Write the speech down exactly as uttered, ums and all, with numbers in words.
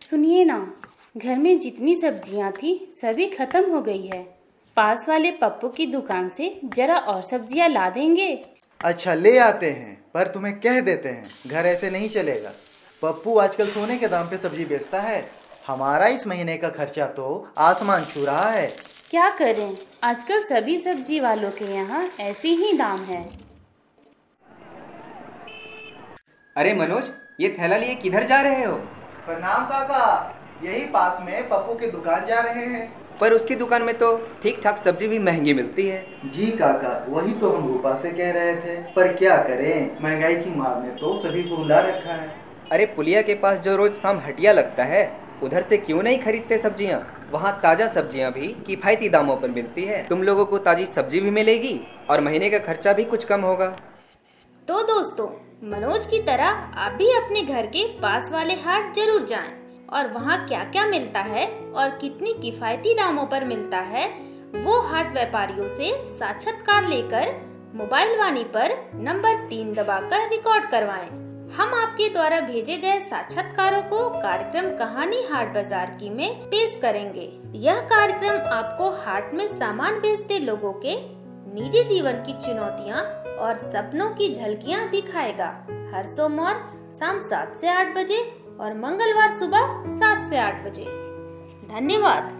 सुनिए ना, घर में जितनी सब्जियां थी सभी खत्म हो गई है। पास वाले पप्पू की दुकान से जरा और सब्जियां ला देंगे? अच्छा ले आते हैं, पर तुम्हें कह देते हैं घर ऐसे नहीं चलेगा। पप्पू आजकल सोने के दाम पे सब्जी बेचता है। हमारा इस महीने का खर्चा तो आसमान छू रहा है। क्या करें, आजकल सभी सब्जी वालों के यहाँ ऐसी ही दाम है। अरे मनोज, ये थैला लिए किधर जा रहे हो? प्रणाम काका, यही पास में पप्पू की दुकान जा रहे हैं। पर उसकी दुकान में तो ठीक ठाक सब्जी भी महंगी मिलती है। जी काका, वही तो हम रूपा से कह रहे थे, पर क्या करें, महंगाई की मार ने तो सभी को रुला रखा है। अरे पुलिया के पास जो रोज शाम हटिया लगता है, उधर से क्यों नहीं खरीदते सब्जियां? वहाँ ताजा सब्जियां भी किफायती दामों पर मिलती है। तुम लोगों को ताजी सब्जी भी मिलेगी और महीने का खर्चा भी कुछ कम होगा। तो दोस्तों, मनोज की तरह आप भी अपने घर के पास वाले हाट जरूर जाएं और वहाँ क्या क्या मिलता है और कितनी किफायती दामों पर मिलता है, वो हाट व्यापारियों से साक्षात्कार लेकर मोबाइल वाणी पर नंबर तीन दबाकर रिकॉर्ड करवाएं। हम आपके द्वारा भेजे गए साक्षात्कारों को कार्यक्रम कहानी हाट बाजार की में पेश करेंगे। यह कार्यक्रम आपको हाट में सामान बेचते लोगों के निजी जीवन की चुनौतियाँ और सपनों की झलकियाँ दिखाएगा। हर सोमवार शाम सात से आठ बजे और मंगलवार सुबह सात से आठ बजे। धन्यवाद।